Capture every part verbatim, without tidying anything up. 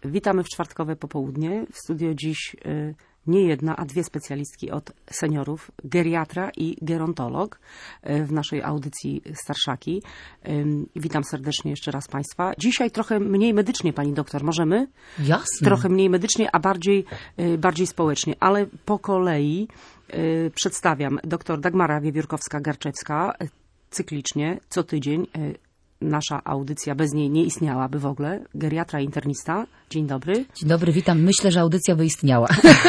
Witamy w czwartkowe popołudnie. W studio dziś y, nie jedna, a dwie specjalistki od seniorów, geriatra i gerontolog y, w naszej audycji Starszaki. Y, witam serdecznie jeszcze raz Państwa. Dzisiaj trochę mniej medycznie, Pani doktor, możemy? Jasne. Trochę mniej medycznie, a bardziej, y, bardziej społecznie, ale po kolei y, przedstawiam dr Dagmara Wiewiórkowska-Garczewska, y, cyklicznie, co tydzień. Y, Nasza audycja bez niej nie istniałaby w ogóle. Geriatra, internista. Dzień dobry. Dzień dobry, witam. Myślę, że audycja by istniała.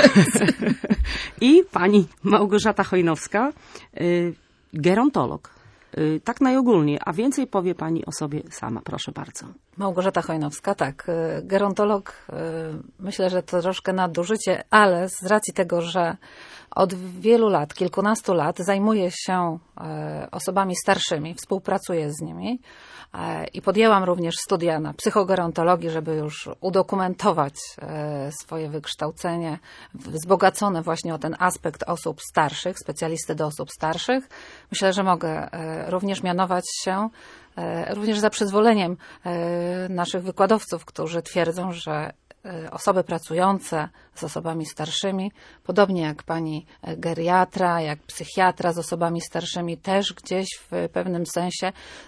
I pani Małgorzata Chojnowska, y, gerontolog. Y, tak najogólniej, a więcej powie pani o sobie sama. Proszę bardzo. Małgorzata Chojnowska, tak. Gerontolog, myślę, że to troszkę nadużycie, ale z racji tego, że od wielu lat, kilkunastu lat zajmuję się osobami starszymi, współpracuję z nimi i podjęłam również studia na psychogerontologii, żeby już udokumentować swoje wykształcenie wzbogacone właśnie o ten aspekt osób starszych, specjalisty do osób starszych. Myślę, że mogę również mianować się również za przyzwoleniem naszych wykładowców, którzy twierdzą, że osoby pracujące z osobami starszymi, podobnie jak pani geriatra, jak psychiatra z osobami starszymi, też gdzieś w pewnym sensie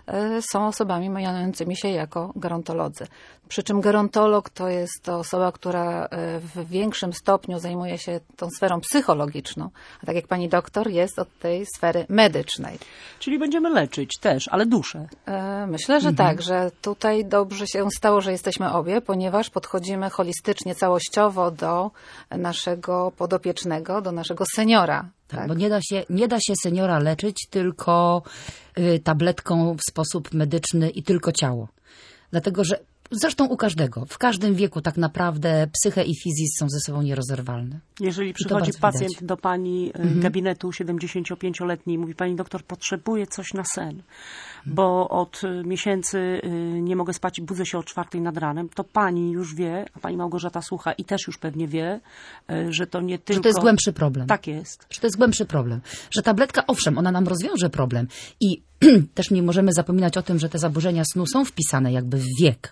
są osobami mianującymi się jako gerontolodzy. Przy czym gerontolog to jest to osoba, która w większym stopniu zajmuje się tą sferą psychologiczną, a tak jak pani doktor jest od tej sfery medycznej. Czyli będziemy leczyć też, ale duszę. Myślę, że Mhm. tak, że tutaj dobrze się stało, że jesteśmy obie, ponieważ podchodzimy holistycznie, całościowo do naszego podopiecznego, do naszego seniora. Tak, Tak? bo nie da się, nie da się seniora leczyć tylko y, tabletką w sposób medyczny i tylko ciało. Dlatego, że zresztą u każdego, w każdym wieku tak naprawdę psyche i fizis są ze sobą nierozerwalne. Jeżeli to przychodzi bardzo pacjent widać. do pani Mhm. gabinetu siedemdziesięciopięcioletni i mówi, pani doktor, potrzebuję coś na sen, bo od miesięcy y, nie mogę spać i budzę się o czwartej nad ranem, to pani już wie, a pani Małgorzata słucha i też już pewnie wie, y, że to nie tylko... Że to jest głębszy problem. Tak jest. Że to jest głębszy problem. Że tabletka, owszem, ona nam rozwiąże problem i też nie możemy zapominać o tym, że te zaburzenia snu są wpisane jakby w wiek,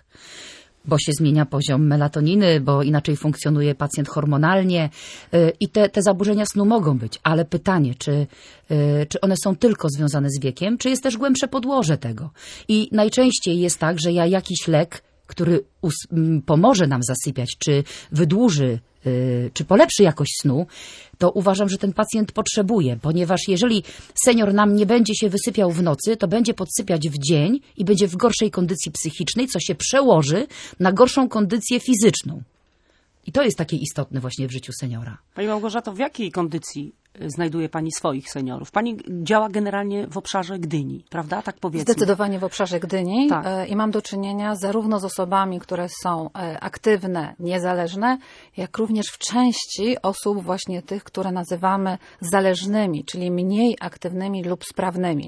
bo się zmienia poziom melatoniny, bo inaczej funkcjonuje pacjent hormonalnie yy, i te, te zaburzenia snu mogą być. Ale pytanie, czy, yy, czy one są tylko związane z wiekiem, czy jest też głębsze podłoże tego. I najczęściej jest tak, że ja jakiś lek, który us- m, pomoże nam zasypiać, czy wydłuży, yy, czy polepszy jakość snu, to uważam, że ten pacjent potrzebuje, ponieważ jeżeli senior nam nie będzie się wysypiał w nocy, to będzie podsypiać w dzień i będzie w gorszej kondycji psychicznej, co się przełoży na gorszą kondycję fizyczną. I to jest takie istotne właśnie w życiu seniora. Pani Małgorzato, w jakiej kondycji znajduje pani swoich seniorów? Pani działa generalnie w obszarze Gdyni, prawda? Tak powiedzmy. Zdecydowanie w obszarze Gdyni Tak. e, i mam do czynienia zarówno z osobami, które są e, aktywne, niezależne, jak również w części osób właśnie tych, które nazywamy zależnymi, czyli mniej aktywnymi lub sprawnymi.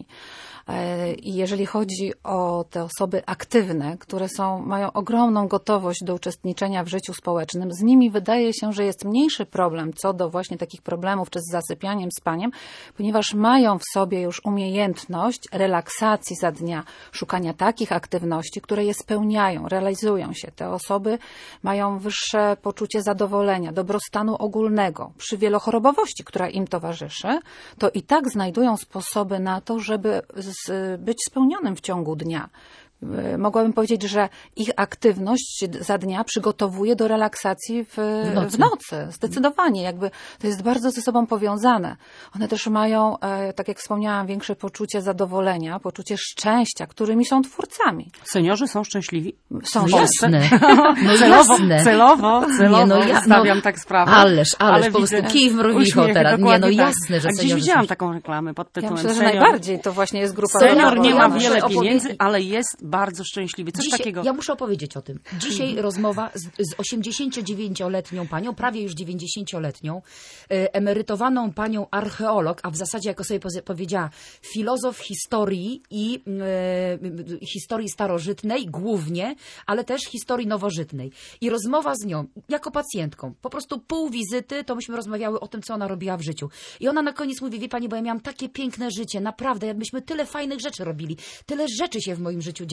E, I jeżeli chodzi o te osoby aktywne, które są, mają ogromną gotowość do uczestniczenia w życiu społecznym, z nimi wydaje się, że jest mniejszy problem co do właśnie takich problemów, czy z zasypianiem, spaniem, ponieważ mają w sobie już umiejętność relaksacji za dnia, szukania takich aktywności, które je spełniają, realizują się. Te osoby mają wyższe poczucie zadowolenia, dobrostanu ogólnego. Przy wielochorobowości, która im towarzyszy, to i tak znajdują sposoby na to, żeby z, być spełnionym w ciągu dnia. Mogłabym powiedzieć, że ich aktywność za dnia przygotowuje do relaksacji w, W nocy. w nocy. Zdecydowanie. Jakby to jest bardzo ze sobą powiązane. One też mają, e, tak jak wspomniałam, większe poczucie zadowolenia, poczucie szczęścia, którymi są twórcami. Seniorzy są szczęśliwi? Są No szczęśliwi. jasne, no Celowo, jasne. celowo, celowo Nie, no ja- stawiam no, tak sprawę. Ależ, ależ, ale po prostu widzę kij w mrowicho uśmiechy, teraz. Nie, dokładnie no tak. jasne, że A gdzieś seniorzy widziałam są... taką reklamę pod Ja tytułem myślę, że senior, najbardziej to właśnie jest grupa senior docelowa. nie Ja ma muszę wiele opowiedzieć- pieniędzy, ale jest bardzo szczęśliwy. Coś Dzisiaj, takiego. ja muszę opowiedzieć o tym. Dzisiaj rozmowa z, z osiemdziesięciodziewięcioletnią panią, prawie już dziewięćdziesięcioletnią, e, emerytowaną panią archeolog, a w zasadzie, jak sobie powie- powiedziała, filozof historii i e, historii starożytnej głównie, ale też historii nowożytnej. I rozmowa z nią, jako pacjentką, po prostu pół wizyty, to myśmy rozmawiały o tym, co ona robiła w życiu. I ona na koniec mówi, wie pani, bo ja miałam takie piękne życie, naprawdę, jakbyśmy tyle fajnych rzeczy robili, tyle rzeczy się w moim życiu działo.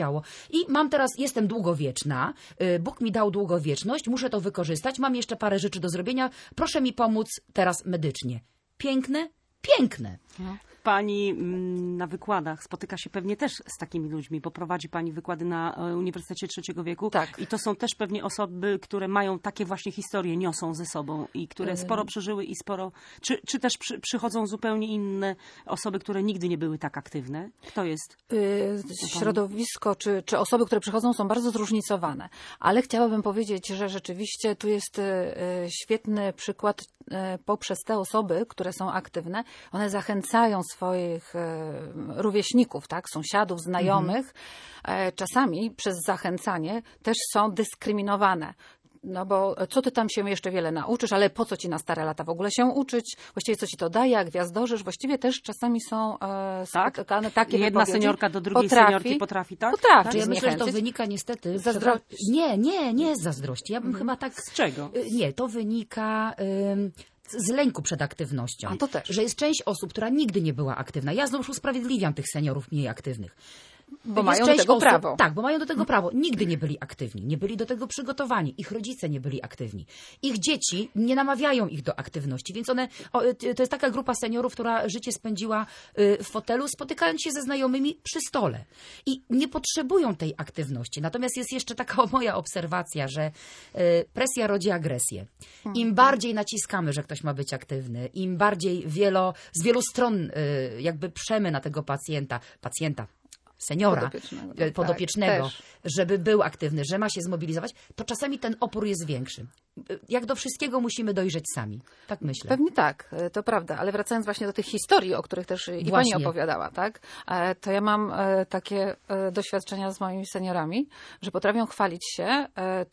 działo. I mam teraz, jestem długowieczna, y, Bóg mi dał długowieczność, muszę to wykorzystać, mam jeszcze parę rzeczy do zrobienia, proszę mi pomóc teraz medycznie. Piękne? Piękne. No. Pani mm, na wykładach spotyka się pewnie też z takimi ludźmi, bo prowadzi Pani wykłady na e, Uniwersytecie Trzeciego Wieku. Tak. I to są też pewnie osoby, które mają takie właśnie historie, niosą ze sobą i które sporo przeżyły i sporo... Czy, czy też przy, przychodzą zupełnie inne osoby, które nigdy nie były tak aktywne? Kto jest? Y, Środowisko czy, czy osoby, które przychodzą, są bardzo zróżnicowane. Ale chciałabym powiedzieć, że rzeczywiście tu jest y, świetny przykład y, poprzez te osoby, które są aktywne. One zachęcają swoich rówieśników, tak, sąsiadów, znajomych. Mhm. Czasami przez zachęcanie też są dyskryminowane. No bo co ty tam się jeszcze wiele nauczysz, ale po co ci na stare lata w ogóle się uczyć? Właściwie co ci to daje, jak gwiazdorzysz? Właściwie też czasami są e, spotykane tak? takie Jedna wypowiedzi. seniorka do drugiej potrafi, seniorki potrafi, tak? Potrafi tak? Ja myślę, że to zniechęcić. wynika niestety... Zazdrości. Nie, nie, nie z zazdrości. Ja bym Mhm. chyba tak... Z czego? Nie, to wynika... Ym... z lęku przed aktywnością. A to też. Że jest część osób, która nigdy nie była aktywna. Ja znów usprawiedliwiam tych seniorów mniej aktywnych. Bo Jest mają do część tego osób, prawo. Tak, bo mają do tego prawo. Nigdy nie byli aktywni, nie byli do tego przygotowani. Ich rodzice nie byli aktywni. Ich dzieci nie namawiają ich do aktywności, więc one, o, to jest taka grupa seniorów, która życie spędziła w fotelu, spotykając się ze znajomymi przy stole. I nie potrzebują tej aktywności. Natomiast jest jeszcze taka moja obserwacja, że presja rodzi agresję. Im bardziej naciskamy, że ktoś ma być aktywny, im bardziej wielo, z wielu stron jakby przemy na tego pacjenta, pacjenta, seniora, Podopiecznego, e, podopiecznego, tak, żeby był aktywny, że ma się zmobilizować, to czasami ten opór jest większy. Jak do wszystkiego musimy dojrzeć sami. Tak myślę. Pewnie tak, to prawda, ale wracając właśnie do tych historii, o których też i Właśnie. Pani opowiadała, tak? To ja mam takie doświadczenia z moimi seniorami, że potrafią chwalić się,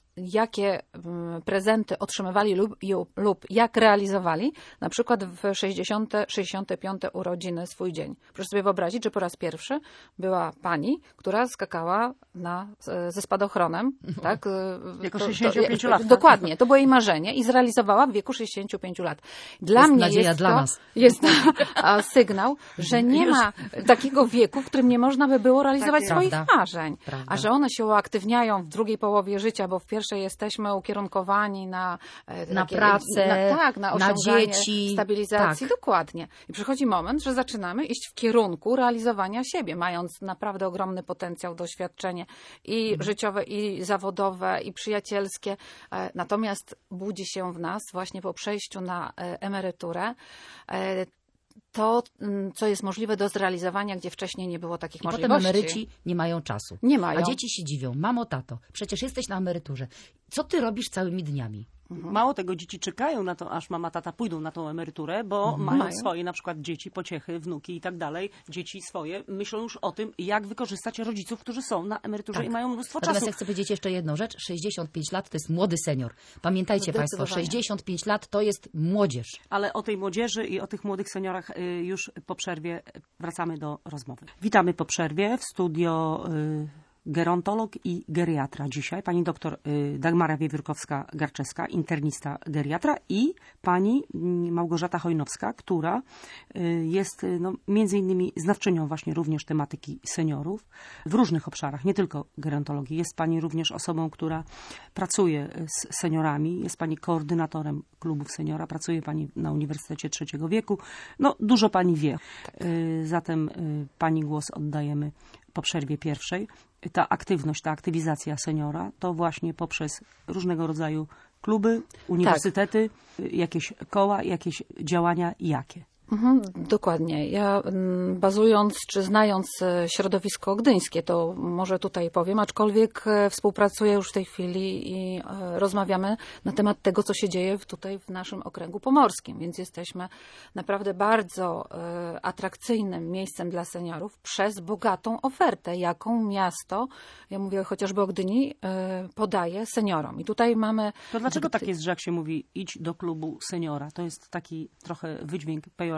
jakie prezenty otrzymywali lub, lub jak realizowali, na przykład w sześćdziesiąte, sześćdziesiąte piąte urodziny swój dzień. Proszę sobie wyobrazić, że po raz pierwszy była pani, która skakała na, ze spadochronem, tak? Jako To- to- sześćdziesięciopięciolatka. Dokładnie, to było jej marzenie i zrealizowała w wieku sześćdziesięciu pięciu lat. Dla Jest mnie nadzieja jest dla to, nas. jest a, sygnał, że nie Już. ma takiego wieku, w którym nie można by było realizować Tak, swoich prawda. marzeń. Prawda. A że one się uaktywniają w drugiej połowie życia, bo w pierwszej jesteśmy ukierunkowani na, e, Na pracę, na, tak, na na osiąganie dzieci. stabilizacji. Tak. Dokładnie. I przychodzi moment, że zaczynamy iść w kierunku realizowania siebie, mając naprawdę ogromny potencjał, doświadczenie i Mhm. życiowe, i zawodowe, i przyjacielskie. E, Natomiast budzi się w nas właśnie po przejściu na e, emeryturę e, to, mm, co jest możliwe do zrealizowania, gdzie wcześniej nie było takich I potem możliwości. emeryci nie mają czasu. Nie mają. A dzieci się dziwią. Mamo, tato, przecież jesteś na emeryturze. Co ty robisz całymi dniami? Mało tego, dzieci czekają na to, aż mama, tata pójdą na tą emeryturę, bo mają Mają. swoje na przykład dzieci, pociechy, wnuki i tak dalej. Dzieci swoje myślą już o tym, jak wykorzystać rodziców, którzy są na emeryturze Tak. i mają mnóstwo Natomiast czasu. ja chcę powiedzieć jeszcze jedną rzecz. sześćdziesiąt pięć lat to jest młody senior. Pamiętajcie Państwo, Zdecydowanie. sześćdziesiąt pięć lat to jest młodzież. Ale o tej młodzieży i o tych młodych seniorach y, już po przerwie wracamy do rozmowy. Witamy po przerwie w studio y, gerontolog i geriatra dzisiaj. Pani doktor y, Dagmara Wiewiórkowska-Garczewska, internista geriatra i pani mm, Małgorzata Hojnowska, która y, jest y, no, między innymi znawczynią właśnie również tematyki seniorów w różnych obszarach, nie tylko gerontologii. Jest pani również osobą, która pracuje z seniorami, jest pani koordynatorem klubów seniora, pracuje pani na Uniwersytecie Trzeciego Wieku. No, dużo pani wie. Y, Zatem y, pani głos oddajemy po przerwie pierwszej. Ta aktywność, ta aktywizacja seniora to właśnie poprzez różnego rodzaju kluby, uniwersytety, jakieś koła, jakieś działania. Jakie? Mhm, dokładnie. Ja mm, bazując czy znając e, środowisko gdyńskie, to może tutaj powiem, aczkolwiek e, współpracuję już w tej chwili i e, rozmawiamy na temat tego, co się dzieje w, tutaj w naszym okręgu pomorskim, więc jesteśmy naprawdę bardzo e, atrakcyjnym miejscem dla seniorów przez bogatą ofertę, jaką miasto, ja mówię chociażby o Gdyni, e, podaje seniorom. I tutaj mamy... To dlaczego tak jest, że jak się mówi idź do klubu seniora, to jest taki trochę wydźwięk pejoratywny?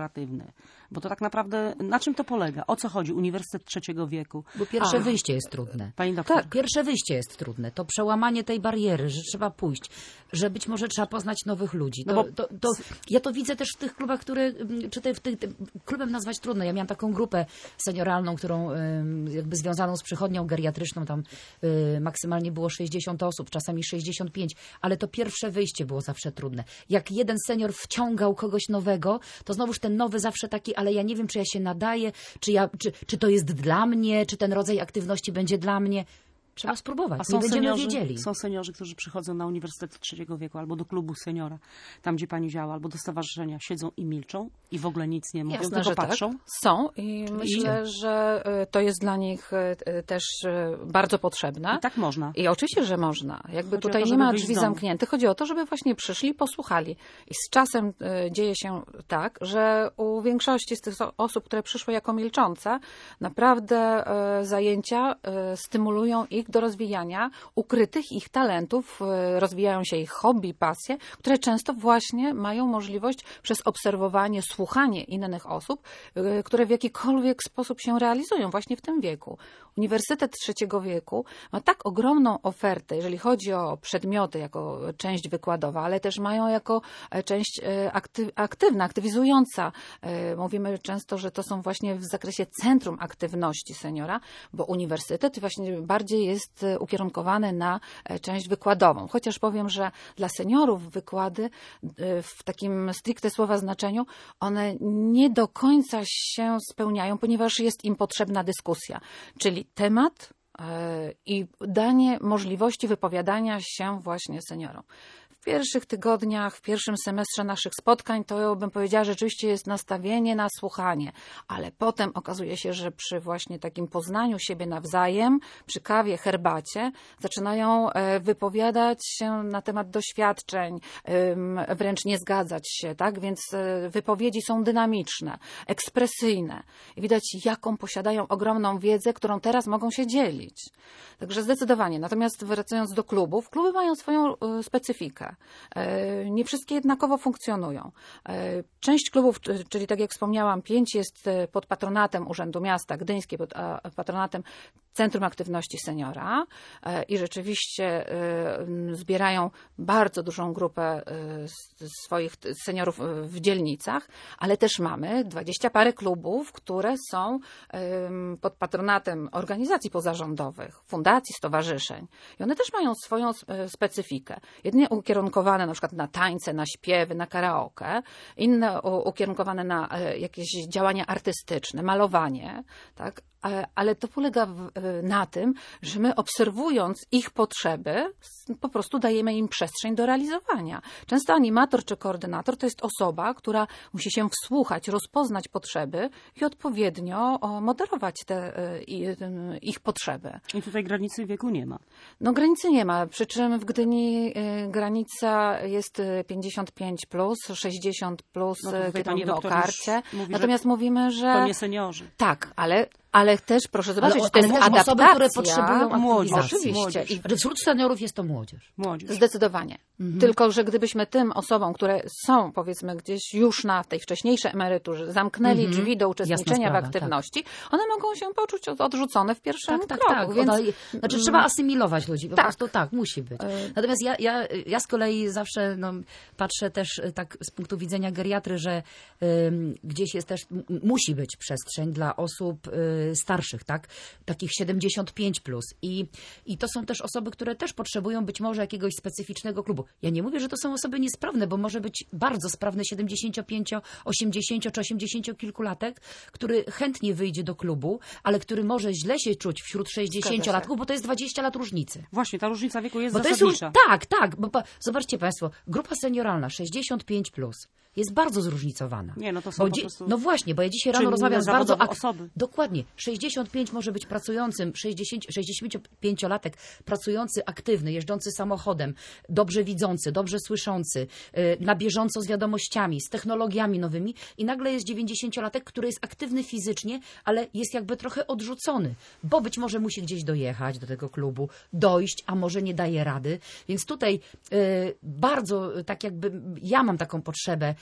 pejoratywny. Bo to tak naprawdę, na czym to polega? O co chodzi? Uniwersytet trzeciego wieku. Bo pierwsze A. wyjście jest trudne. Pani doktor. Tak, pierwsze wyjście jest trudne. To przełamanie tej bariery, że trzeba pójść, że być może trzeba poznać nowych ludzi. To, No bo- to, to, ja to widzę też w tych klubach, które, czy te, w tych, te, klubem nazwać trudno. Ja miałam taką grupę senioralną, którą ym, jakby związaną z przychodnią geriatryczną, tam y, maksymalnie było sześćdziesiąt osób, czasami sześćdziesiąt pięć, ale to pierwsze wyjście było zawsze trudne. Jak jeden senior wciągał kogoś nowego, to znowuż ten nowy zawsze taki, ale ja nie wiem, czy ja się nadaję, czy, ja, czy, czy to jest dla mnie, czy ten rodzaj aktywności będzie dla mnie. Trzeba spróbować, A nie są będziemy seniorzy, wiedzieli. są seniorzy, którzy przychodzą na Uniwersytet trzeciego wieku albo do klubu seniora, tam gdzie pani działa, albo do stowarzyszenia, siedzą i milczą i w ogóle nic nie mówią, Jasne, tylko że patrzą. Tak. Są i myślę, że y, to jest dla nich y, też y, bardzo potrzebne. I tak można. I oczywiście, że można. Jakby Chodzi o tutaj to, nie żeby ma wyjść z drzwi domu. zamkniętych. Chodzi o to, żeby właśnie przyszli, posłuchali. I z czasem y, dzieje się tak, że u większości z tych o- osób, które przyszły jako milczące, naprawdę y, zajęcia y, stymulują ich do rozwijania ukrytych ich talentów, y, rozwijają się ich hobby, pasje, które często właśnie mają możliwość przez obserwowanie, słuchanie innych osób, y, które w jakikolwiek sposób się realizują właśnie w tym wieku. Uniwersytet trzeciego wieku ma tak ogromną ofertę, jeżeli chodzi o przedmioty jako część wykładowa, ale też mają jako e, część e, akty- aktywna, aktywizująca. E, Mówimy często, że to są właśnie w zakresie centrum aktywności seniora, bo uniwersytet właśnie bardziej jest e, ukierunkowany na e, część wykładową. Chociaż powiem, że dla seniorów wykłady e, w takim stricte słowa znaczeniu, one nie do końca się spełniają, ponieważ jest im potrzebna dyskusja. Czyli temat e, i danie możliwości wypowiadania się właśnie seniorom. W pierwszych tygodniach, w pierwszym semestrze naszych spotkań to bym powiedziała, rzeczywiście jest nastawienie na słuchanie, ale potem okazuje się, że przy właśnie takim poznaniu siebie nawzajem, przy kawie, herbacie, zaczynają e, wypowiadać się na temat doświadczeń, ym, wręcz nie zgadzać się, tak? Więc e, wypowiedzi są dynamiczne, ekspresyjne. I widać, jaką posiadają ogromną wiedzę, którą teraz mogą się dzielić. Także zdecydowanie. Natomiast wracając do klubów, kluby mają swoją e, specyfikę. E, Nie wszystkie jednakowo funkcjonują. E, Część klubów, czy- czyli tak jak wspomniałam, pięć jest e, pod patronatem Urzędu Miasta Gdyńskie, pod a, patronatem Centrum Aktywności Seniora e, i rzeczywiście e, m, zbierają bardzo dużą grupę e, s- swoich t- seniorów e, w dzielnicach, ale też mamy dwadzieścia parę klubów, które są em, pod patronatem organizacji pozarządowych, fundacji, stowarzyszeń. I one też mają swoją e, specyfikę. Jedne ukierunkowane na przykład na tańce, na śpiewy, na karaoke, inne u- ukierunkowane na e, jakieś działania artystyczne, malowanie, tak? Ale- Ale to polega w- e, na tym, że my obserwując ich potrzeby, s- po prostu dajemy im przestrzeń do realizowania. Często animator czy koordynator to jest osoba, która musi się wsłuchać, rozpoznać potrzeby i odpowiednio o, moderować te e, i- em, ich potrzeby. I tutaj granicy wieku nie ma. No granicy nie ma, przy czym w Gdyni y, granica jest y, pięćdziesiąt pięć plus, sześćdziesiąt plus, No to y, tutaj kiedy pani mówimy o doktor już karcie. mówi, że Natomiast mówimy, że... To nie seniorzy. Tak, ale, ale też proszę zobaczyć, Ale, to ale jest też adaptacja. osoby, które potrzebują Młodzież. aktywizacji. Oczywiście. Młodzież. I Znaczy wśród seniorów jest to młodzież. Młodzież. Zdecydowanie. Tylko, że gdybyśmy tym osobom, które są powiedzmy gdzieś już na tej wcześniejszej emeryturze, zamknęli drzwi do uczestniczenia sprawa, w aktywności, one mogą się poczuć od- odrzucone w pierwszym Tak, tak, kroku. tak. Więc... Ona, znaczy trzeba asymilować ludzi, po Tak. prostu tak, musi być. Natomiast ja, ja, ja z kolei zawsze no, patrzę też y, tak z punktu widzenia geriatry, że ym, gdzieś jest też, m- musi być przestrzeń dla osób y, starszych, tak? Takich siedemdziesiąt pięć plus. I, I to są też osoby, które też potrzebują być może jakiegoś specyficznego klubu. Ja nie mówię, że to są osoby niesprawne, bo może być bardzo sprawny siedemdziesiąt pięć, osiemdziesiąt czy osiemdziesięciokilkulatek, który chętnie wyjdzie do klubu, ale który może źle się czuć wśród sześćdziesięciolatków, bo to jest dwadzieścia lat różnicy. Właśnie, ta różnica wieku jest Bo to jest, zasadnicza. tak, tak, bo pa, zobaczcie Państwo, grupa senioralna sześćdziesiąt pięć plus jest bardzo zróżnicowana. Nie, no to są Bo po dzi- prostu No właśnie, bo ja dzisiaj rano czynne rozmawiam z bardzo... zawodowo osoby. Dokładnie. sześćdziesiąt pięć może być pracującym, sześćdziesiąt, sześćdziesięciopięciolatek pracujący, aktywny, jeżdżący samochodem, dobrze widzący, dobrze słyszący, yy, na bieżąco z wiadomościami, z technologiami nowymi i nagle jest dziewięćdziesięciolatek, który jest aktywny fizycznie, ale jest jakby trochę odrzucony, bo być może musi gdzieś dojechać do tego klubu, dojść, a może nie daje rady. Więc tutaj yy, bardzo tak jakby ja mam taką potrzebę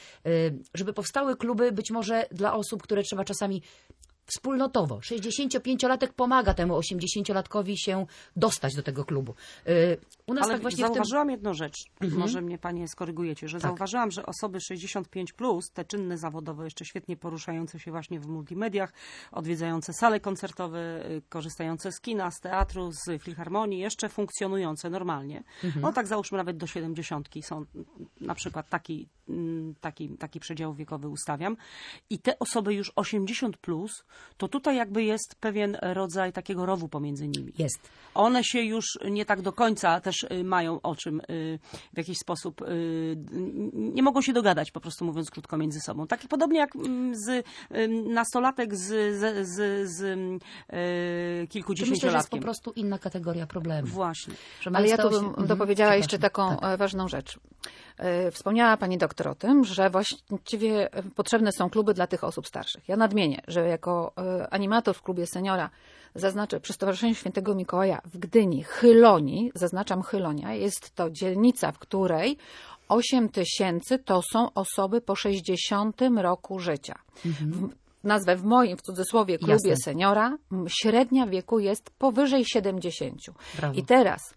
y, żeby powstały kluby być może dla osób, które trzeba czasami wspólnotowo. sześćdziesięciopięciolatek pomaga temu osiemdziesięciolatkowi się dostać do tego klubu. Y, u nas Ale tak właśnie zauważyłam w tym... jedną rzecz, Mhm. może mnie Panie skorygujecie, że Tak. zauważyłam, że osoby sześćdziesiąt pięć plus, te czynne zawodowe, jeszcze świetnie poruszające się właśnie w multimediach, odwiedzające sale koncertowe, y, korzystające z kina, z teatru, z filharmonii, jeszcze funkcjonujące normalnie. Mhm. No tak załóżmy nawet do siedemdziesiątki są na przykład taki, mm, taki, taki przedział wiekowy ustawiam. I te osoby już osiemdziesiąt plus, to tutaj jakby jest pewien rodzaj takiego rowu pomiędzy nimi. Jest. One się już nie tak do końca też y, mają o czym y, w jakiś sposób, y, nie mogą się dogadać, po prostu mówiąc krótko, między sobą. Tak podobnie jak mm, z y, nastolatek z, z, z, z y, To myślę, że jest po kilkudziesięciolatkiem. prostu inna kategoria problemu. Właśnie. Że Ale ja mając tu te bym osie- Mhm, dopowiedziała jeszcze przepraszam. taką e, ważną rzecz. E, Wspomniała Pani doktor o tym, że właściwie potrzebne są kluby dla tych osób starszych. Ja nadmienię, że jako e, animator w klubie seniora zaznaczę przy Stowarzyszeniu Świętego Mikołaja w Gdyni, Chyloni, zaznaczam Chylonia, jest to dzielnica, w której osiem tysięcy to są osoby po sześćdziesiątym roku życia. W, nazwę w moim, w cudzysłowie, klubie Jasne. seniora, m, średnia wieku jest powyżej siedemdziesięciu. Brawo. I teraz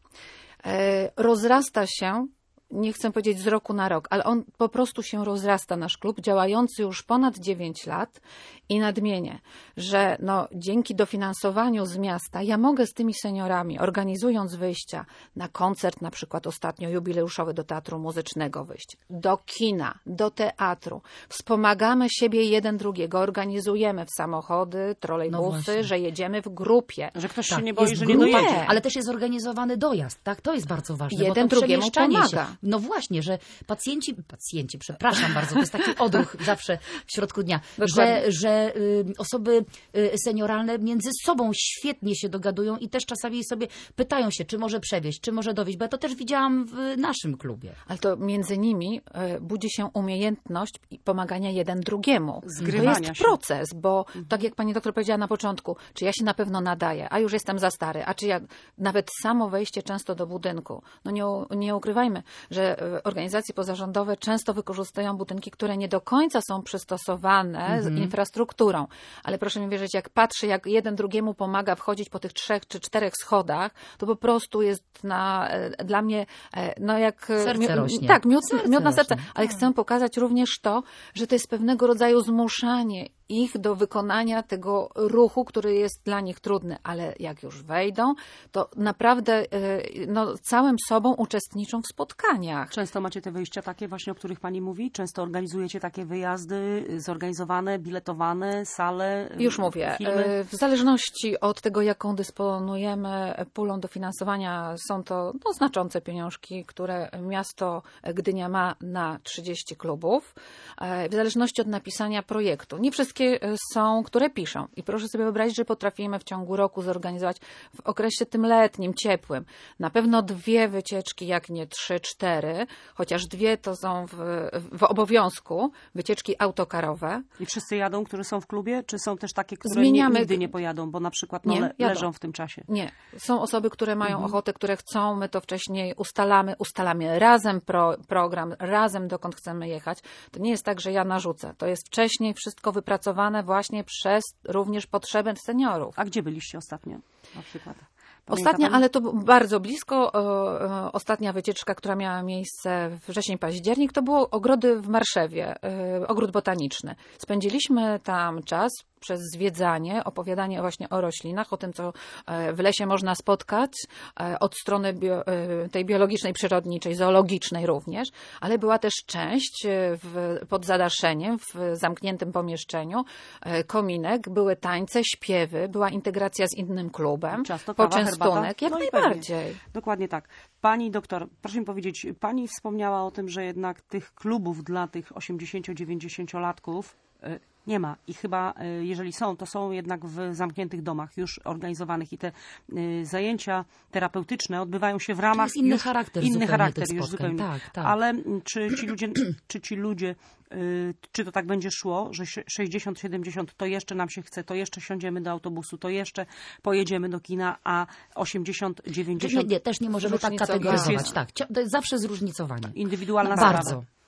e, rozrasta się, nie chcę powiedzieć z roku na rok, ale on po prostu się rozrasta, nasz klub, działający już ponad dziewięć lat i nadmienię, że no, dzięki dofinansowaniu z miasta ja mogę z tymi seniorami, organizując wyjścia na koncert, na przykład ostatnio jubileuszowy do Teatru Muzycznego wyjść, do kina, do teatru, wspomagamy siebie jeden drugiego, organizujemy w samochody, trolejbusy, No właśnie. że jedziemy w grupie. Że ktoś Tak, się nie boi, jest że nie grupa, dojedzie. ale też jest zorganizowany dojazd, tak? To jest bardzo ważne. Jeden bo to drugiemu przemieszczanie pomaga. Się, no właśnie, że pacjenci, pacjenci, przepraszam bardzo, to jest taki odruch zawsze w środku dnia, Dokładnie. że, że y, osoby y, senioralne między sobą świetnie się dogadują i też czasami sobie pytają się, czy może przewieźć, czy może dowieźć, bo ja to też widziałam w naszym klubie. Ale to między nimi e, budzi się umiejętność i pomagania jeden drugiemu. Zgrywania to jest się. proces, bo tak jak pani doktor powiedziała na początku, czy ja się na pewno nadaję, a już jestem za stary, a czy ja nawet samo wejście często do budynku. No nie, u- nie ukrywajmy, że e, organizacje pozarządowe często wykorzystują budynki, które nie do końca są przystosowane z infrastrukturą. Ale proszę mi wierzyć, jak patrzę, jak jeden drugiemu pomaga wchodzić po tych trzech czy czterech schodach, to po prostu jest na, e, dla mnie e, no jak... e, Serce mi- rośnie. Tak, miód, Serce miód na serce. rośnie. Ale chcę pokazać również to, że to jest pewnego rodzaju zmuszanie ich do wykonania tego ruchu, który jest dla nich trudny. Ale jak już wejdą, to naprawdę e, no, całym sobą uczestniczą w spotkaniach. Często macie te wyjścia takie właśnie, o których Pani mówi? Często organizujecie takie wyjazdy zorganizowane, biletowane, sale, Już mówię, filmy? e, w zależności od tego, jaką dysponujemy pulą dofinansowania, są to no, znaczące pieniążki, które miasto Gdynia ma na trzydzieści klubów, e, w zależności od napisania projektu. Nie wszystkie e, są, które piszą. I proszę sobie wyobrazić, że potrafimy w ciągu roku zorganizować w okresie tym letnim, ciepłym, na pewno dwie wycieczki, jak nie trzy, cztery, chociaż dwie to są w, w obowiązku, wycieczki autokarowe. I wszyscy jadą, którzy są w klubie? Czy są też takie, które Zmieniamy- nie, nigdy nie pojadą, bo na przykład no, Nie, le, jadą. leżą w tym czasie? Nie, są osoby, które mają Mhm. ochotę, które chcą, my to wcześniej ustalamy, ustalamy razem pro, program, razem dokąd chcemy jechać. To nie jest tak, że ja narzucę. To jest wcześniej wszystko wypracowane właśnie przez również potrzeby seniorów. A gdzie byliście ostatnio na przykład? Pamięta Ostatnia, pani? ale to bardzo blisko, e, e, ostatnia wycieczka, która miała miejsce w wrzesień, październik, to było ogrody w Marszewie, e, ogród botaniczny. Spędziliśmy tam czas przez zwiedzanie, opowiadanie właśnie o roślinach, o tym, co e, w lesie można spotkać, e, od strony bio, e, tej biologicznej, przyrodniczej, zoologicznej również, ale była też część e, w, pod zadaszeniem, w zamkniętym pomieszczeniu, e, kominek, były tańce, śpiewy, była integracja z innym klubem, Ciasto, kawa, poczęstunek, herbata? jak No i pewnie. najbardziej. Dokładnie tak. Pani doktor, proszę mi powiedzieć, Pani wspomniała o tym, że jednak tych klubów dla tych osiemdziesięcio-dziewięćdziesięciolatków y, nie ma. I chyba, y, jeżeli są, to są jednak w zamkniętych domach już organizowanych i te y, zajęcia terapeutyczne odbywają się w ramach... jest inny już, charakter inny zupełnie charakter tych już spotkań. zupełnie. Tak, tak. Ale mm, czy ci ludzie, czy ci ludzie y, czy to tak będzie szło, że sześćdziesiąt siedemdziesiąt to jeszcze nam się chce, to jeszcze siądziemy do autobusu, to jeszcze pojedziemy do kina, a osiemdziesiąt dziewięćdziesiąt Nie, nie, też nie możemy tak Zróżnicowanie. kategoryzować. Jest- Tak, cio- to jest zawsze zróżnicowanie. indywidualna Bardzo. sprawa.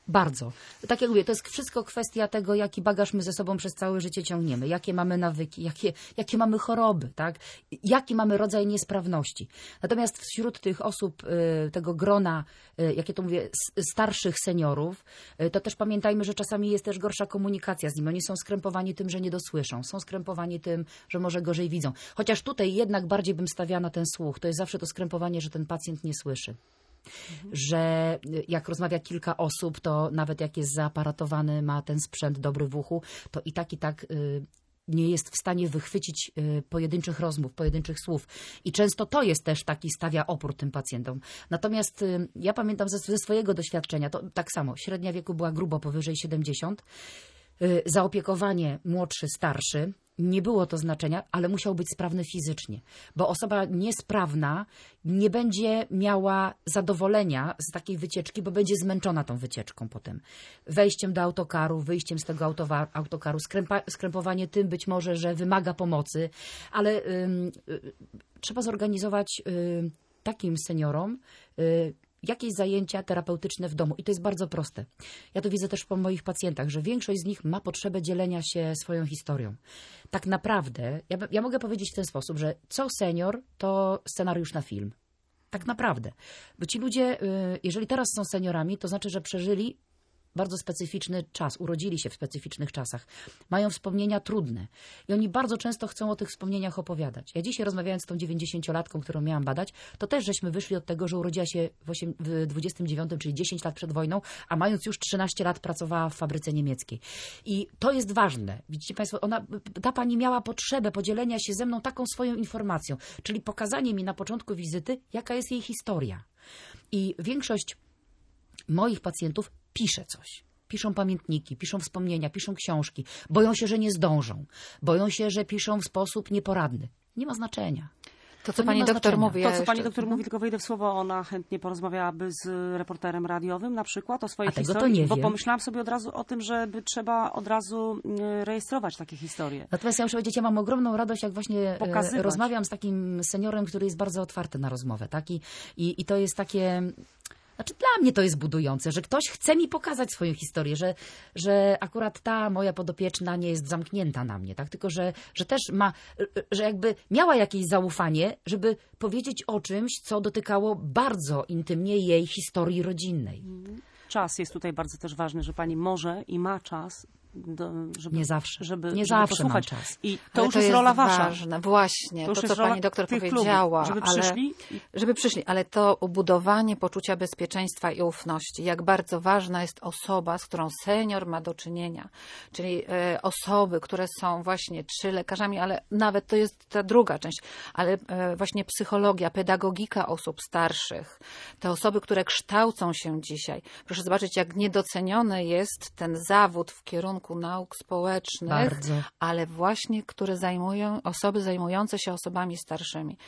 Bardzo. Tak jak mówię, to jest wszystko kwestia tego, jaki bagaż my ze sobą przez całe życie ciągniemy, jakie mamy nawyki, jakie, jakie mamy choroby, tak? Jaki mamy rodzaj niesprawności. Natomiast wśród tych osób, y, tego grona, y, jakie to mówię, s- starszych seniorów, y, to też pamiętajmy, że czasami jest też gorsza komunikacja z nimi. Oni są skrępowani tym, że nie dosłyszą. Są skrępowani tym, że może gorzej widzą. Chociaż tutaj jednak bardziej bym stawiała na ten słuch. To jest zawsze to skrępowanie, że ten pacjent nie słyszy. Że jak rozmawia kilka osób, to nawet jak jest zaaparatowany, ma ten sprzęt dobry w uchu, to i tak, i tak y, nie jest w stanie wychwycić y, pojedynczych rozmów, pojedynczych słów. I często to jest też taki, stawia opór tym pacjentom. Natomiast y, ja pamiętam ze, ze swojego doświadczenia, to tak samo, średnia wieku była grubo powyżej siedemdziesiąt. Y, zaopiekowanie młodszy, starszy, nie było to znaczenia, ale musiał być sprawny fizycznie, bo osoba niesprawna nie będzie miała zadowolenia z takiej wycieczki, bo będzie zmęczona tą wycieczką potem. Wejściem do autokaru, wyjściem z tego autowa- autokaru, skrępa- skrępowanie tym być może, że wymaga pomocy, ale ym, y, trzeba zorganizować y, takim seniorom y, jakieś zajęcia terapeutyczne w domu. I to jest bardzo proste. Ja to widzę też po moich pacjentach, że większość z nich ma potrzebę dzielenia się swoją historią. Tak naprawdę, ja, ja mogę powiedzieć w ten sposób, że co senior, to scenariusz na film. Tak naprawdę. Bo ci ludzie, y, jeżeli teraz są seniorami, to znaczy, że przeżyli bardzo specyficzny czas, urodzili się w specyficznych czasach, mają wspomnienia trudne i oni bardzo często chcą o tych wspomnieniach opowiadać. Ja dzisiaj rozmawiając z tą dziewięćdziesięciolatką, którą miałam badać, to też żeśmy wyszli od tego, że urodziła się w, osiem, w dwudziestym dziewiątym, czyli dziesięć lat przed wojną, a mając już trzynaście lat pracowała w fabryce niemieckiej. I to jest ważne. Widzicie Państwo, ona, ta pani miała potrzebę podzielenia się ze mną taką swoją informacją, czyli pokazanie mi na początku wizyty, jaka jest jej historia. I większość moich pacjentów pisze coś. Piszą pamiętniki, piszą wspomnienia, piszą książki. Boją się, że nie zdążą. Boją się, że piszą w sposób nieporadny. Nie ma znaczenia. To, co To nie pani ma doktor znaczenia. mówi. To, ja co jeszcze... pani doktor mówi, tylko wejdę w słowo, ona chętnie porozmawiałaby z reporterem radiowym na przykład o swojej A tego to historii, nie bo wiem. pomyślałam sobie od razu o tym, żeby trzeba od razu y, rejestrować takie historie. Natomiast ja muszę powiedzieć, ja mam ogromną radość, jak właśnie e, Pokazywać. rozmawiam z takim seniorem, który jest bardzo otwarty na rozmowę. Tak? I, i, I to jest takie... Znaczy dla mnie to jest budujące, że ktoś chce mi pokazać swoją historię, że, że akurat ta moja podopieczna nie jest zamknięta na mnie, tak? Tylko że, że też ma, że jakby miała jakieś zaufanie, żeby powiedzieć o czymś, co dotykało bardzo intymnie jej historii rodzinnej. Czas jest tutaj bardzo też ważny, że pani może i ma czas, do, żeby, Nie zawsze. żeby, Nie żeby zawsze mam posłuchać. czas. I to Ale już jest rola wasza. ważne. Właśnie, To to, już to jest co rola pani doktor tych powiedziała. klubów, żeby ale, przyszli i- Żeby przyszli, ale to budowanie poczucia bezpieczeństwa i ufności. Jak bardzo ważna jest osoba, z którą senior ma do czynienia. Czyli e, osoby, które są właśnie czy lekarzami, ale nawet to jest ta druga część, ale e, właśnie psychologia, pedagogika osób starszych. Te osoby, które kształcą się dzisiaj. Proszę zobaczyć, jak niedoceniony jest ten zawód w kierunku nauk społecznych. Bardzo. Ale właśnie, które zajmują, osoby zajmujące się osobami starszymi.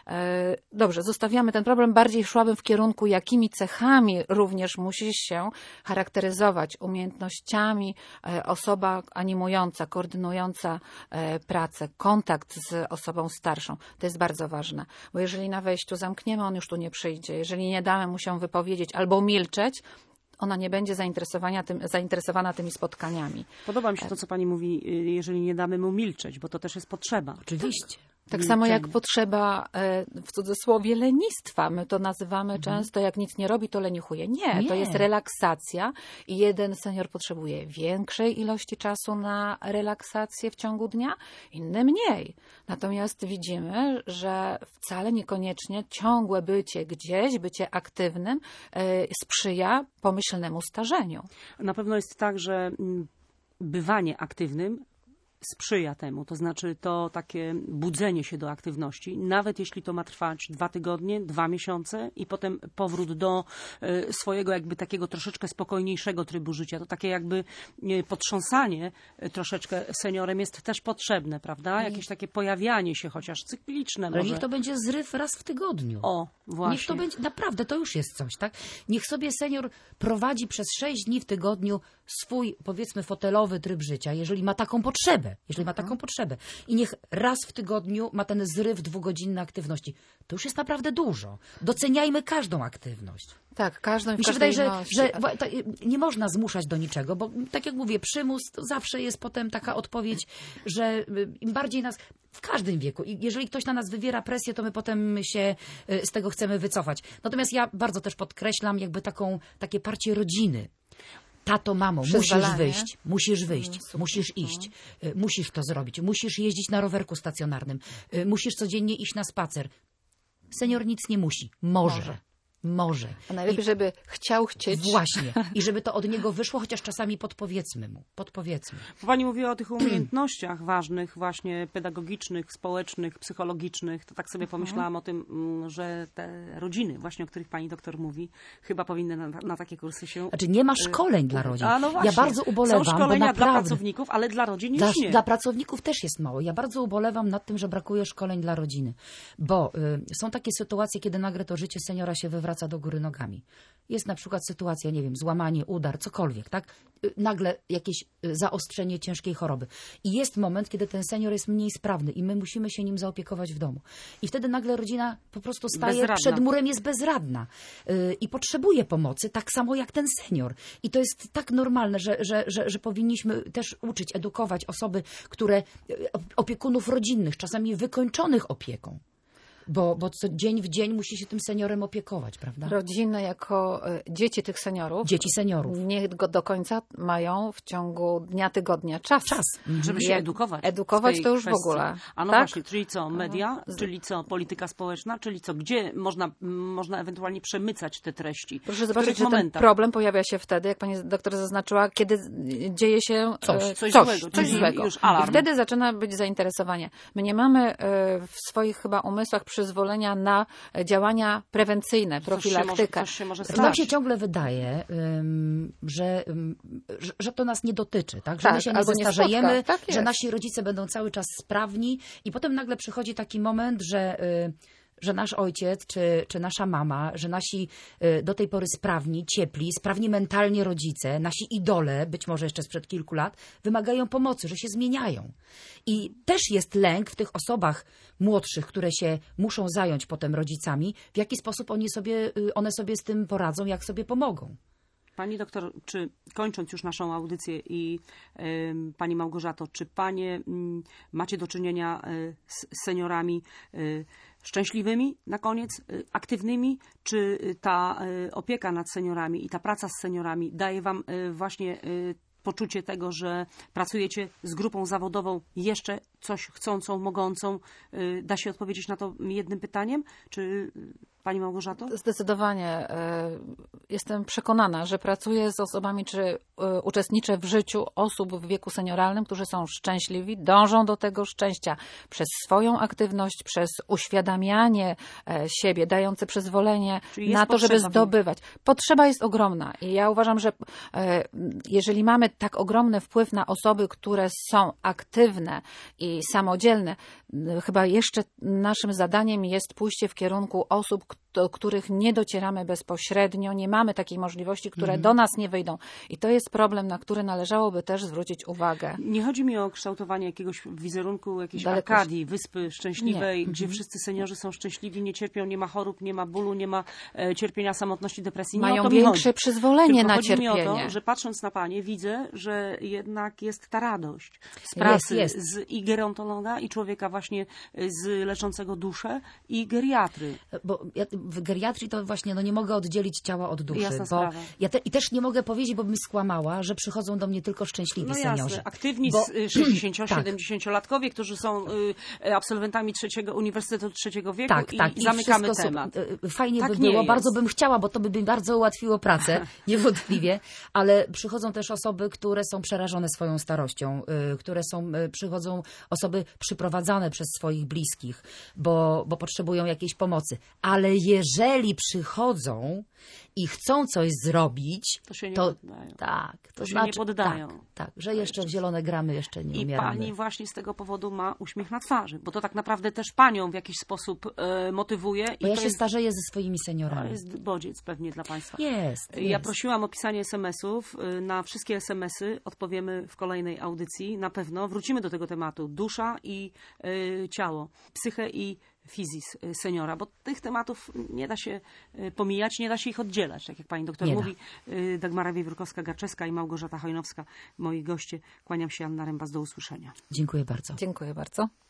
E, Dobrze, zostawiamy ten problem. Bardziej szłabym w kierunku, jakimi cechami również musi się charakteryzować umiejętnościami e, osoba animująca, koordynująca e, pracę, kontakt z osobą starszą. To jest bardzo ważne, bo jeżeli na wejściu zamkniemy, on już tu nie przyjdzie. Jeżeli nie damy mu się wypowiedzieć albo milczeć, ona nie będzie zainteresowana, tym, zainteresowana tymi spotkaniami. Podoba mi się to, co pani mówi, y, jeżeli nie damy mu milczeć, bo to też jest potrzeba. Oczywiście. Tak samo jak Milczenie. potrzeba, e, w cudzysłowie, lenistwa. My to nazywamy często, jak nic nie robi, to leniuchuje. Nie, Nie. to jest relaksacja i jeden senior potrzebuje większej ilości czasu na relaksację w ciągu dnia, inny mniej. Natomiast widzimy, że wcale niekoniecznie ciągłe bycie gdzieś, bycie aktywnym e, sprzyja pomyślnemu starzeniu. Na pewno jest tak, że mm, bywanie aktywnym sprzyja temu, to znaczy to takie budzenie się do aktywności, nawet jeśli to ma trwać dwa tygodnie, dwa miesiące i potem powrót do e, swojego jakby takiego troszeczkę spokojniejszego trybu życia. To takie jakby e, potrząsanie e, troszeczkę seniorem jest też potrzebne, prawda? Jakieś takie pojawianie się chociaż cykliczne Ale może. niech to będzie zryw raz w tygodniu. O, właśnie. Niech to będzie, naprawdę, to już jest coś, tak? Niech sobie senior prowadzi przez sześć dni w tygodniu swój, powiedzmy, fotelowy tryb życia, jeżeli ma taką potrzebę. potrzebę, jeżeli ma taką potrzebę. I niech raz w tygodniu ma ten zryw dwugodzinny aktywności. To już jest naprawdę dużo. Doceniajmy każdą aktywność. Tak, każdą Mi się wydaje, że, że nie można zmuszać do niczego, bo tak jak mówię, przymus to zawsze jest potem taka odpowiedź, że im bardziej nas, w każdym wieku, i jeżeli ktoś na nas wywiera presję, to my potem się z tego chcemy wycofać. Natomiast ja bardzo też podkreślam jakby taką, takie parcie rodziny. Tato, mamo, musisz wyjść, musisz wyjść, no, musisz iść, musisz to zrobić, musisz jeździć na rowerku stacjonarnym, musisz codziennie iść na spacer. Senior nic nie musi, może. może. Może. A najlepiej, I, żeby chciał chcieć. Właśnie. I żeby to od niego wyszło, chociaż czasami podpowiedzmy mu. Podpowiedzmy. Pani mówiła o tych umiejętnościach ważnych, właśnie pedagogicznych, społecznych, psychologicznych. To tak sobie pomyślałam o tym, że te rodziny, właśnie o których pani doktor mówi, chyba powinny na, na takie kursy się... Znaczy nie ma szkoleń dla rodzin. A no właśnie. Ja bardzo ubolewam, Są szkolenia bo naprawdę, dla pracowników, ale dla rodzin dla, już nie. Dla pracowników też jest mało. Ja bardzo ubolewam nad tym, że brakuje szkoleń dla rodziny. Bo y, są takie sytuacje, kiedy nagle to życie seniora się wywraca do góry nogami. Jest na przykład sytuacja, nie wiem, złamanie, udar, cokolwiek, tak? Nagle jakieś zaostrzenie ciężkiej choroby. I jest moment, kiedy ten senior jest mniej sprawny i my musimy się nim zaopiekować w domu. I wtedy nagle rodzina po prostu staje bezradna. Przed murem, jest bezradna yy, i potrzebuje pomocy, tak samo jak ten senior. I to jest tak normalne, że, że, że, że powinniśmy też uczyć, edukować osoby, które, opiekunów rodzinnych, czasami wykończonych opieką. Bo, bo co dzień w dzień musi się tym seniorem opiekować, prawda? Rodziny jako y, dzieci tych seniorów. Dzieci seniorów. Nie go do końca mają w ciągu dnia, tygodnia czas. Czas. Żeby się edukować. Edukować to już kwestii. W ogóle. A no tak? właśnie, czyli co, media, czyli co, polityka społeczna, czyli co, gdzie można, można ewentualnie przemycać te treści? Proszę zobaczyć, że ten problem pojawia się wtedy, jak pani doktor zaznaczyła, kiedy dzieje się coś, coś, coś, coś złego. Coś złego. Już alarm. I wtedy zaczyna być zainteresowanie. My nie mamy w swoich chyba umysłach przyzwolenia na działania prewencyjne, profilaktykę. Coś się może, coś się może Nam się ciągle wydaje, um, że, um, że, że to nas nie dotyczy, tak? Że tak, my się nie zestarzejemy, nie tak że nasi rodzice będą cały czas sprawni i potem nagle przychodzi taki moment, że... Y, że nasz ojciec czy, czy nasza mama, że nasi y, do tej pory sprawni, ciepli, sprawni mentalnie rodzice, nasi idole, być może jeszcze sprzed kilku lat, wymagają pomocy, że się zmieniają. I też jest lęk w tych osobach młodszych, które się muszą zająć potem rodzicami, w jaki sposób oni sobie, y, one sobie z tym poradzą, jak sobie pomogą. Pani doktor, czy kończąc już naszą audycję i y, pani Małgorzato, czy panie y, macie do czynienia y, z seniorami y, szczęśliwymi na koniec, y, aktywnymi, czy ta y, opieka nad seniorami i ta praca z seniorami daje wam y, właśnie y, poczucie tego, że pracujecie z grupą zawodową jeszcze coś chcącą, mogącą? Y, da się odpowiedzieć na to jednym pytaniem? Czy pani Małgorzato? Zdecydowanie. Jestem przekonana, że pracuję z osobami, czy uczestniczę w życiu osób w wieku senioralnym, którzy są szczęśliwi, dążą do tego szczęścia przez swoją aktywność, przez uświadamianie siebie, dające przyzwolenie na to, żeby zdobywać. Potrzeba jest ogromna i ja uważam, że jeżeli mamy tak ogromny wpływ na osoby, które są aktywne i samodzielne, chyba jeszcze naszym zadaniem jest pójście w kierunku osób, do których nie docieramy bezpośrednio, nie mamy takiej możliwości, które mm. do nas nie wyjdą. I to jest problem, na który należałoby też zwrócić uwagę. Nie chodzi mi o kształtowanie jakiegoś wizerunku, jakiejś Daleko... Arkadii, wyspy szczęśliwej, nie. gdzie mm. wszyscy seniorzy są szczęśliwi, nie cierpią, nie ma chorób, nie ma bólu, nie ma e, cierpienia, samotności, depresji. Nie Mają o to większe chodzi. przyzwolenie Tylko na chodzi cierpienie. mi o to, że patrząc na panie, widzę, że jednak jest ta radość z pracy, jest, jest. Z, i gerontologa, i człowieka właśnie z leczącego duszę, i geriatry. Bo ja, w geriatrii to właśnie no nie mogę oddzielić ciała od duszy. Jasna bo sprawa. ja te, I też nie mogę powiedzieć, bo bym skłamała, że przychodzą do mnie tylko szczęśliwi no seniorzy. Jasne. Aktywni bo... sześćdziesięcio-siedemdziesięciolatkowie, którzy są y, absolwentami trzeciego Uniwersytetu Trzeciego Wieku tak, i, tak. i zamykamy I temat. Fajnie tak by było, jest. bardzo bym chciała, bo to by mi bardzo ułatwiło pracę, niewątpliwie, ale przychodzą też osoby, które są przerażone swoją starością, y, które są, y, przychodzą osoby przyprowadzane przez swoich bliskich, bo, bo potrzebują jakiejś pomocy. Ale jeżeli przychodzą i chcą coś zrobić, To się nie to poddają. tak, to, To się znaczy, nie poddają. Tak, tak, że jeszcze w zielone gramy jeszcze nie I umieramy. pani właśnie z tego powodu ma uśmiech na twarzy, bo to tak naprawdę też panią w jakiś sposób e, motywuje. Bo i ja to się jest, starzeję ze swoimi to seniorami. jest bodziec pewnie dla państwa. Jest, Ja jest. prosiłam o pisanie es em esów. Y, Na wszystkie es em esy odpowiemy w kolejnej audycji. Na pewno wrócimy do tego tematu. Dusza i y, ciało, psychę i fizis y, seniora, bo tych tematów nie da się y, pomijać, nie da się ich oddzielać. Tak jak pani doktor Nie da. mówi, y, Dagmara Wiewiórkowska-Garczewska i Małgorzata Hojnowska, moi goście. Kłaniam się, Anna Rembas, do usłyszenia. Dziękuję bardzo. Dziękuję bardzo.